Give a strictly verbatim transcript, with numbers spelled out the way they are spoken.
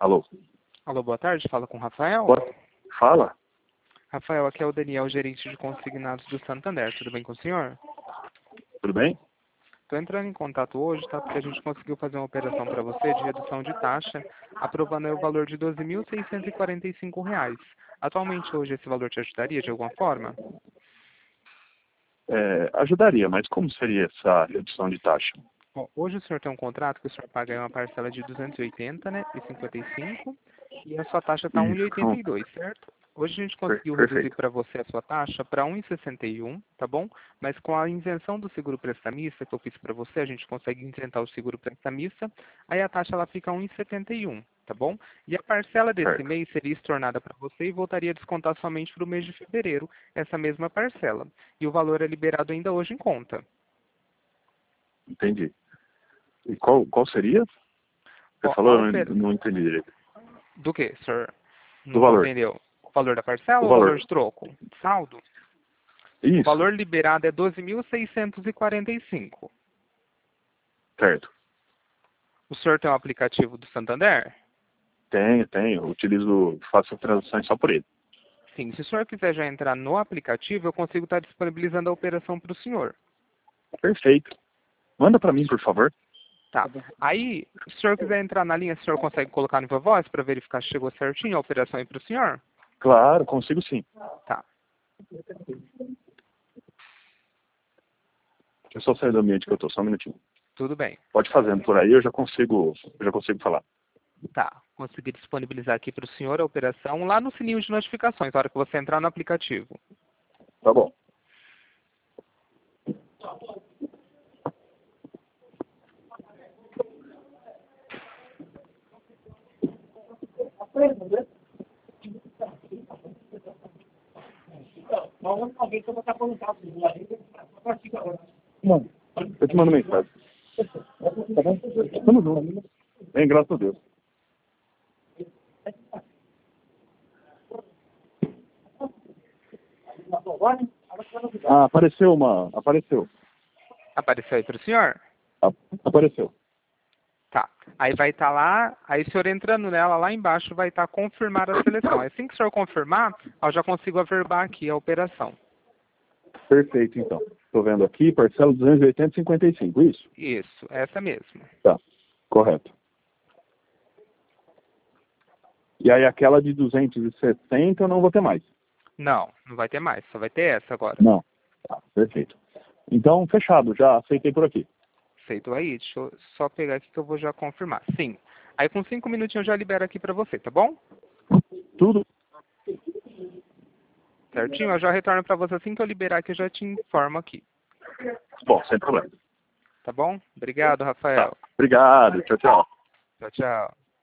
Alô? Alô, boa tarde, fala com o Rafael. Boa... Fala. Rafael, aqui é o Daniel, gerente de consignados do Santander, tudo bem com o senhor? Tudo bem? Estou entrando em contato hoje, tá? Porque a gente conseguiu fazer uma operação para você de redução de taxa, aprovando aí o valor de doze mil seiscentos e quarenta e cinco reais. Atualmente, hoje, esse valor te ajudaria de alguma forma? É, ajudaria, mas como seria essa redução de taxa? Bom, hoje o senhor tem um contrato que o senhor paga aí uma parcela de duzentos e oitenta, né, e cinquenta e cinco, e a sua taxa está um e oitenta e dois, certo? Hoje a gente conseguiu Per- reduzir perfeito. para você a sua taxa para um e sessenta e um, tá bom? Mas com a isenção do seguro prestamista que eu fiz para você, a gente consegue isentar o seguro prestamista, aí a taxa ela fica um e setenta e um, tá bom? E a parcela desse Certo. mês seria estornada para você e voltaria a descontar somente para o mês de fevereiro, essa mesma parcela. E o valor é liberado ainda hoje em conta. Entendi. E qual, qual seria? Você Ó, a falou, eu opera... não, não entendi direito. Do que, senhor? Do Não valor. compreendeu? O valor da parcela O ou o valor valor. de troco? Saldo? O Isso. valor liberado é doze mil seiscentos e quarenta e cinco. Certo. O senhor tem um aplicativo do Santander? Tenho, tenho. Eu utilizo, faço transações só por ele. Sim, se o senhor quiser já entrar no aplicativo, eu consigo estar disponibilizando a operação para o senhor. Perfeito. Manda para mim, por favor. Tá. Aí, se o senhor quiser entrar na linha, o senhor consegue colocar no Viva Voz para verificar se chegou certinho a operação aí para o senhor? Claro, consigo sim. Tá. Deixa eu só sair do ambiente que eu tô, só um minutinho. Tudo bem. Pode fazendo por aí, eu já consigo, eu já consigo falar. Tá. Consegui disponibilizar aqui para o senhor a operação lá no sininho de notificações, na hora que você entrar no aplicativo. Tá bom. Mano, eu te mando mensagem. Tá bom? Tamo junto. Bem, graças a Deus. Ah, apareceu uma. Apareceu. Apareceu aí para o senhor? A- Apareceu. Tá. Aí vai estar lá, aí o senhor entrando nela, lá embaixo vai estar confirmar a seleção. Assim que o senhor confirmar, eu já consigo averbar aqui a operação. Perfeito, então. Estou vendo aqui, parcela duzentos e oitenta e cinquenta e cinco, isso? Isso, essa mesmo. Tá, correto. E aí aquela de duzentos e sessenta eu não vou ter mais? Não, não vai ter mais, só vai ter essa agora. Não. Tá, perfeito. Então, fechado, já aceitei por aqui. Feito aí, deixa eu só pegar aqui que eu vou já confirmar. Sim. Aí com cinco minutinhos eu já libero aqui pra você, tá bom? Tudo? Certinho? Eu já retorno pra você assim que eu liberar que eu já te informo aqui. Bom, sem problema. Tá bom? Obrigado, Tá. Rafael. Obrigado, tchau, tchau. Tchau, tchau.